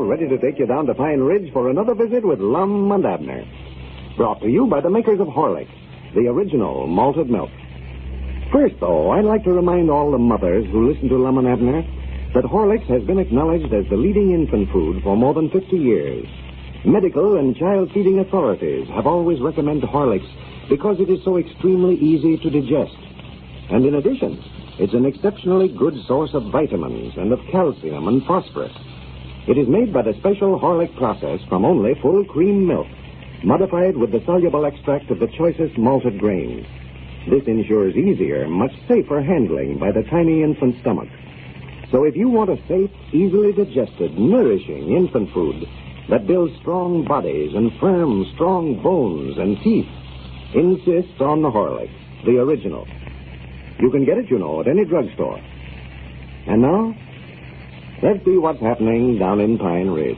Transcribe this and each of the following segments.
ready to take you down to Pine Ridge for another visit with Lum and Abner. Brought to you by the makers of Horlicks, the original malted milk. First, though, I'd like to remind all the mothers who listen to Lum and Abner that Horlicks has been acknowledged as the leading infant food for more than 50 years. Medical and child feeding authorities have always recommended Horlicks because it is so extremely easy to digest. And in addition, it's an exceptionally good source of vitamins and of calcium and phosphorus. It is made by the special Horlick process from only full cream milk, modified with the soluble extract of the choicest malted grains. This ensures easier, much safer handling by the tiny infant stomach. So if you want a safe, easily digested, nourishing infant food that builds strong bodies and firm, strong bones and teeth, insist on the Horlicks, the original. You can get it, at any drugstore. And now, let's see what's happening down in Pine Ridge.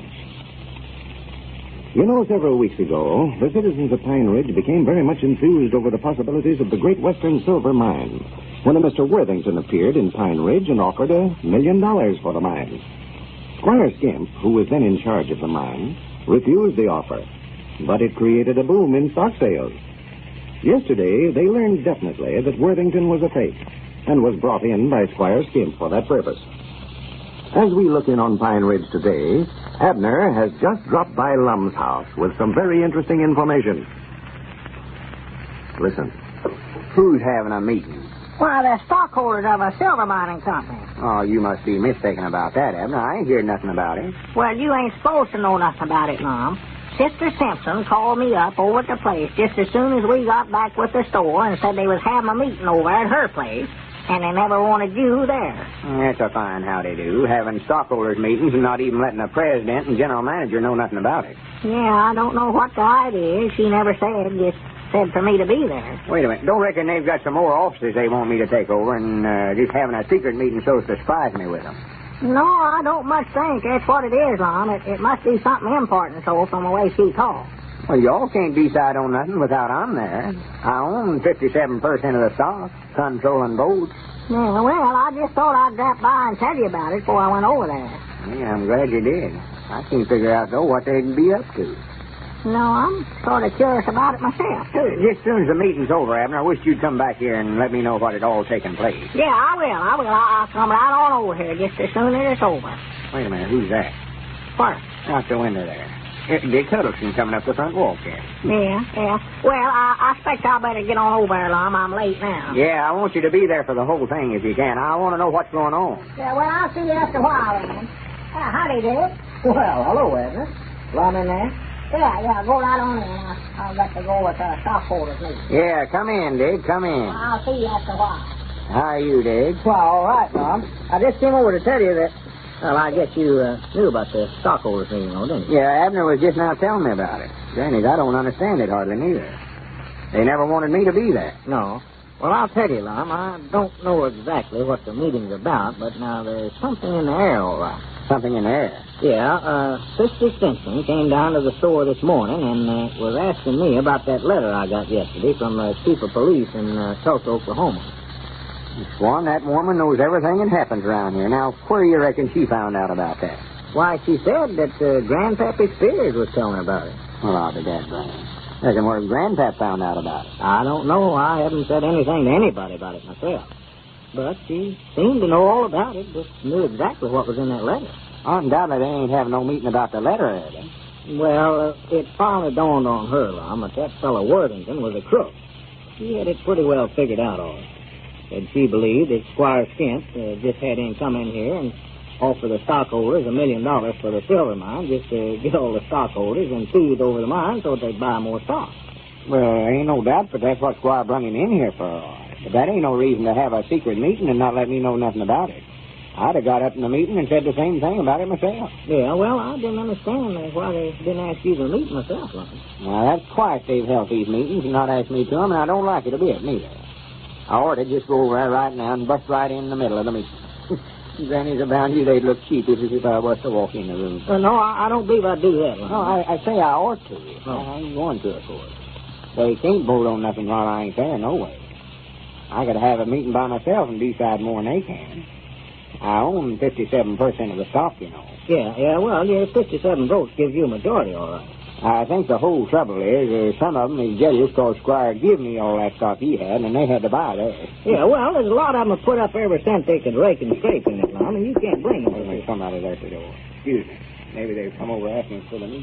Several weeks ago, the citizens of Pine Ridge became very much enthused over the possibilities of the Great Western Silver Mine when a Mr. Worthington appeared in Pine Ridge and offered $1 million for the mine. Squire Skimp, who was then in charge of the mine, refused the offer, but it created a boom in stock sales. Yesterday, they learned definitely that Worthington was a fake and was brought in by Squire Skimp for that purpose. As we look in on Pine Ridge today, Abner has just dropped by Lum's house with some very interesting information. Listen. Who's having a meeting? Why, the stockholders of a silver mining company. Oh, you must be mistaken about that, Abner. I ain't heard nothing about it. Well, you ain't supposed to know nothing about it, Mom. Sister Simpson called me up over at the place just as soon as we got back with the store and said they was having a meeting over at her place, and they never wanted you there. That's a fine howdy-do, having stockholders' meetings and not even letting the president and general manager know nothing about it. Yeah, I don't know what the idea is. She never said, just said for me to be there. Wait a minute. Don't reckon they've got some more offices they want me to take over and just having a secret meeting so as to surprise me with them? No, I don't much think that's what it is, Mom. It must be something important, so, from the way she talks. Well, y'all can't decide on nothing without I'm there. I own 57% of the stock, controlling both. Yeah, well, I just thought I'd drop by and tell you about it before I went over there. Yeah, I'm glad you did. I can't figure out, though, what they'd be up to. No, I'm sort of curious about it myself, too. Just as soon as the meeting's over, Abner, I wish you'd come back here and let me know what had all taken place. Yeah, I will. I'll come right on over here just as soon as it's over. Wait a minute, who's that? What? Out the window there. Dick Huddleston coming up the front walk there. Yeah. Well, I expect I better get on over there, Lum. I'm late now. Yeah, I want you to be there for the whole thing if you can. I want to know what's going on. Yeah, well, I'll see you after a while, then. Howdy, Dick. Well, hello, Abner. Lum in there? Yeah, go right on in. I'll let you go with the stockholders meeting. Yeah, come in, Dick, come in. I'll see you after a while. How are you, Dick? Well, all right, Mom. I just came over to tell you that... Well, I guess you knew about the stockholders meeting, didn't you? Yeah, Abner was just now telling me about it. Granny, I don't understand it hardly neither. They never wanted me to be there. No. Well, I'll tell you, Lum, I don't know exactly what the meeting's about, but now there's something in the air, all right. Something in the air? Yeah, Sister Simpson came down to the store this morning and was asking me about that letter I got yesterday from the chief of police in Tulsa, Oklahoma. Swan, that woman knows everything that happens around here. Now, where do you reckon she found out about that? Why, she said that Grandpappy Spears was telling her about it. Well, I'll be that Brian. Reckon where Grandpap found out about it. I don't know. I haven't said anything to anybody about it myself. But she seemed to know all about it, just knew exactly what was in that letter. Undoubtedly, they ain't having no meeting about the letter, are they? Well, it finally dawned on her, Lum, that fellow Worthington was a crook. She had it pretty well figured out, all right. And she believed that Squire Skimp just had him come in here and offer the stockholders $1 million for the silver mine just to get all the stockholders enthused over the mine so they'd buy more stock. Well, ain't no doubt, but that's what Squire brung him in here for. But that ain't no reason to have a secret meeting and not let me know nothing about it. I'd have got up in the meeting and said the same thing about it myself. Yeah, well, I didn't understand why they didn't ask you to meet myself, Lum. Well, that's twice they've held these meetings and not asked me to them, and I don't like it a bit, neither. I ought to just go over there right now and bust right in the middle of the meeting. Grannies about you, they'd look cheapish if I was to walk in the room. Well, no, I don't believe I'd do that, Lum. No, I say I ought to. Oh. I ain't going to, of course. They can't vote on nothing while I ain't there, no way. I got to have a meeting by myself and decide more than they can. I own 57% of the stock, you know. Yeah, well, your 57 votes gives you a majority, all right. I think the whole trouble is some of them is jealous because Squire give me all that stock he had, and they had to buy theirs. Yeah, well, there's a lot of them have put up every cent they could rake and scrape in it, Lum, and you can't blame them. There's somebody there at the door. Excuse me. Maybe they've come over asking for the meat.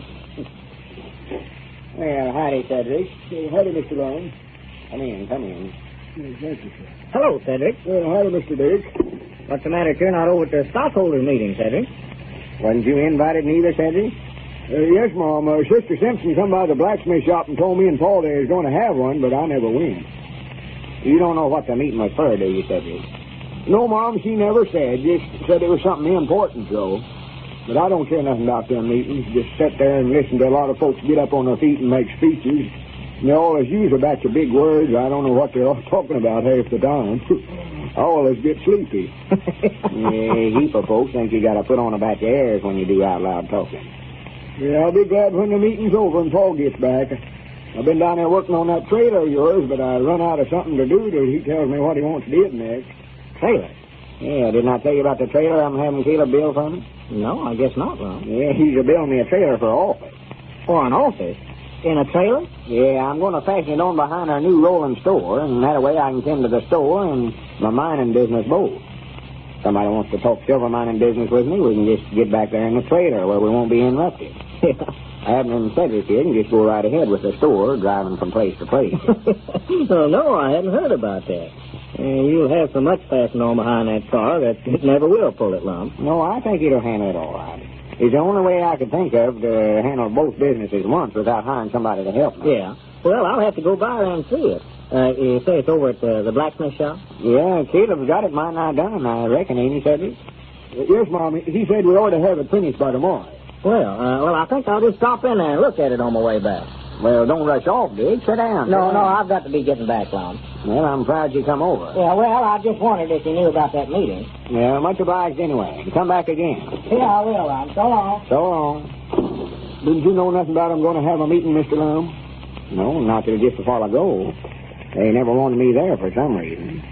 Well, howdy, Cedric. Howdy, Mr. Long. Come in. Thank you, sir. Hello, Cedric. Well, howdy, Mr. Dick. What's the matter? You're not over at the stockholders' meeting, Cedric. Wasn't you invited neither, Cedric? Yes, Mom. Sister Simpson come by the blacksmith shop and told me and Paul they was going to have one, but I never went. You don't know what the meeting was for, do you, Cedric? No, Mom, she never said. Just said it was something important, though. But I don't care nothing about them meetings. Just sit there and listen to a lot of folks get up on their feet and make speeches. And they always use a batch of big words. I don't know what they're all talking about half the time. I always get sleepy. Yeah, heap of folks think you got to put on a batch of airs when you do out loud talking. Yeah, I'll be glad when the meeting's over and Paul gets back. I've been down there working on that trailer of yours, but I run out of something to do till he tells me what he wants did next. Trailer? Yeah, didn't I tell you about the trailer I'm having Caleb build for me? No, I guess not, Lum. Yeah, he's building me a trailer for office. For an office? In a trailer? Yeah, I'm going to fasten it on behind our new rolling store, and that way I can tend to the store and my mining business both. Somebody wants to talk silver mining business with me, we can just get back there in the trailer where we won't be interrupted. Abner and Cedric here can just go right ahead with the store, driving from place to place. Oh, no, I hadn't heard about that. You'll have so much fastened on behind that car that it never will pull it, Lum. No, I think it'll handle it all right. It's the only way I could think of to handle both businesses once without hiring somebody to help me. Yeah. Well, I'll have to go by there and see it. You say it's over at the blacksmith shop? Yeah, Caleb's got it mine not done, I reckon, ain't he, Cedric? Yes, Mom. He said we ought to have it finished by tomorrow. Well, I think I'll just stop in there and look at it on my way back. Well, don't rush off, Dick. Sit down. No, I've got to be getting back, Lum. Well, I'm proud you come over. Yeah, well, I just wondered if you knew about that meeting. Yeah, much obliged anyway. Come back again. Yeah, I will, Lum. So long. So long. Didn't you know nothing about him going to have a meeting, Mr. Lum? No, not till just a while ago. They never wanted me there for some reason.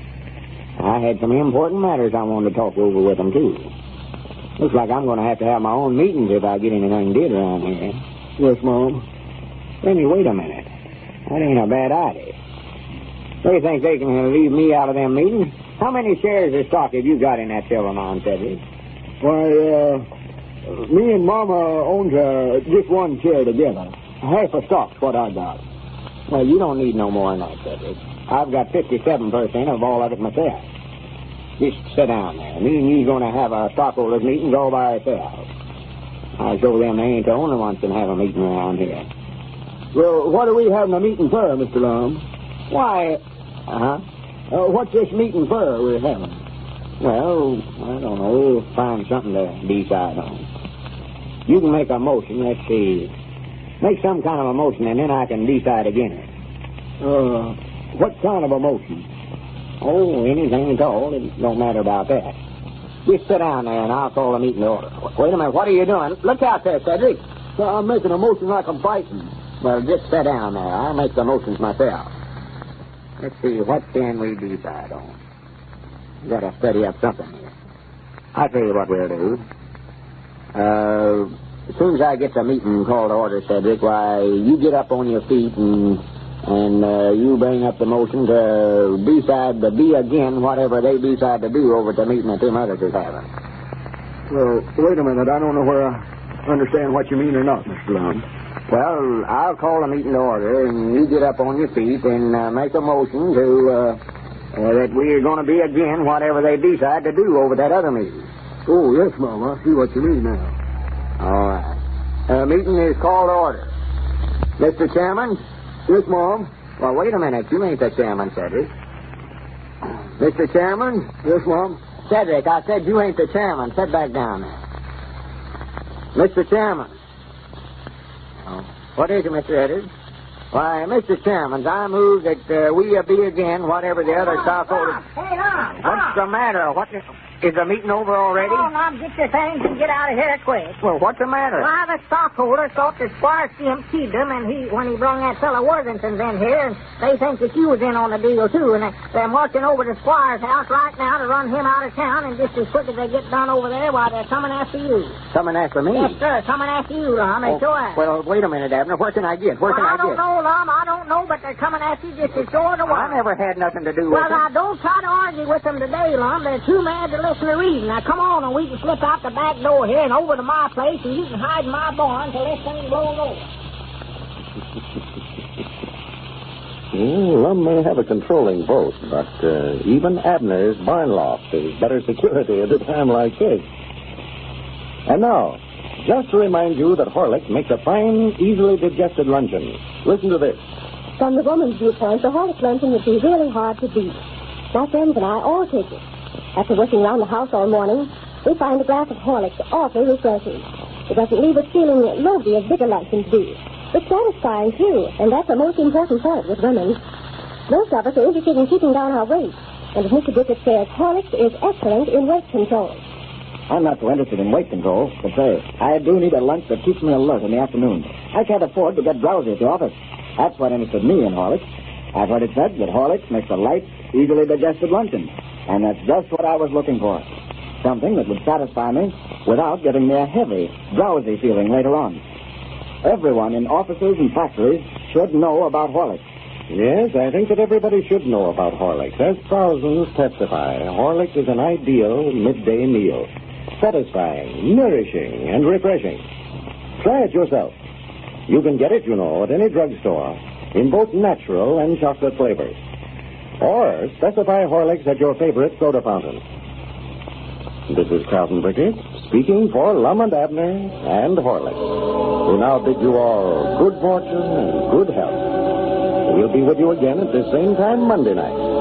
I had some important matters I wanted to talk over with them, too. Looks like I'm going to have my own meetings if I get anything did around here. Yes, Mom. Maybe wait a minute. That ain't a bad idea. They think they can leave me out of them meetings. How many shares of stock have you got in that silver mine, Cedric? Why, me and Mama owns just one share together. Half a stock's what I got. Well, you don't need no more than that, Cedric. I've got 57% of all of it myself. Just sit down there. Me and you's going to have a stockholders meeting all by ourselves. I show them they ain't the only ones that have a meeting around here. Well, what are we having a meeting for, Mr. Lum? Why, what's this meeting for we're having? Well, I don't know. Find something to decide on. You can make a motion. Let's see. Make some kind of a motion, and then I can decide against it. What kind of a motion? Oh, anything at all. It don't matter about that. Just sit down there, and I'll call the meeting to order. Wait a minute. What are you doing? Look out there, Cedric. I'm making a motion like I'm fighting. Well, just sit down there. I'll make the motions myself. Let's see. What can we decide on? Got to study up something here. I'll tell you what we'll do. As soon as I get the meeting called to order, Cedric, why, you get up on your feet and you bring up the motion to decide to be again whatever they decide to do over at the meeting that them others is having. Well, wait a minute. I don't know where I understand what you mean or not, Mr. Lum. Well, I'll call the meeting to order, and you get up on your feet and make a motion to that we're going to be again whatever they decide to do over that other meeting. Oh, yes, Mom. I see what you mean now. All right. The meeting is called to order. Mr. Chairman? Yes, Mom. Well, wait a minute. You ain't the chairman, Cedric. Mr. Chairman? Yes, Mom. Cedric, I said you ain't the chairman. Sit back down there. Mr. Chairman. Oh. What is it, Mr. Edwards? Why, Mr. Chairman, I move that we be again whatever the other stockholders... Hey, Lum! What's the matter? What... Is the meeting over already? Come on, now, get your things and get out of here quick. Well, what's the matter? Why, the stockholder thought that Squire Skimp keyed them, and when he brung that fellow Worthington's in here, and they think that you was in on the deal, too, and they're marching over to Squire's house right now to run him out of town, and just as quick as they get done over there, why, they're coming after you. Coming after me? Yes, sir, coming after you, Lum, they sure are. Well, wait a minute, Abner. What can I get? Where can I don't get? know, Lum, I don't know, but they're coming after you just as sure as the I never had nothing to do with Well, it. now, don't try to argue with them today, Lum. They're too mad to listen to reason. Now, come on, and we can slip out the back door here and over to my place, and you can hide in my barn till this thing blows over. Lum may have a controlling vote, but even Abner's barn loft is better security at a time like this. And now, just to remind you that Horlicks makes a fine, easily digested luncheon. Listen to this. From the woman's viewpoint, the Horlicks luncheon would be really hard to beat. My friends and I all take it. After working around the house all morning, we find a glass of Horlicks awfully refreshing. It doesn't leave us feeling loafy as bigger luncheons do. It's satisfying, too, and that's the most important point with women. Most of us are interested in keeping down our weight, and as Mr. Dickett says, Horlicks is excellent in weight control. I'm not so interested in weight control, but say, I do need a lunch that keeps me alert in the afternoon. I can't afford to get drowsy at the office. That's what interested me in Horlicks. I've heard it said that Horlicks makes a light, easily digested luncheon, and that's just what I was looking for. Something that would satisfy me without giving me a heavy, drowsy feeling later on. Everyone in offices and factories should know about Horlicks. Yes, I think that everybody should know about Horlicks. As thousands testify, Horlicks is an ideal midday meal. Satisfying, nourishing, and refreshing. Try it yourself. You can get it, you know, at any drugstore in both natural and chocolate flavors. Or specify Horlicks at your favorite soda fountain. This is Carlton Bricker speaking for Lum and Abner and Horlicks, who now bid you all good fortune and good health. We'll be with you again at the same time Monday night.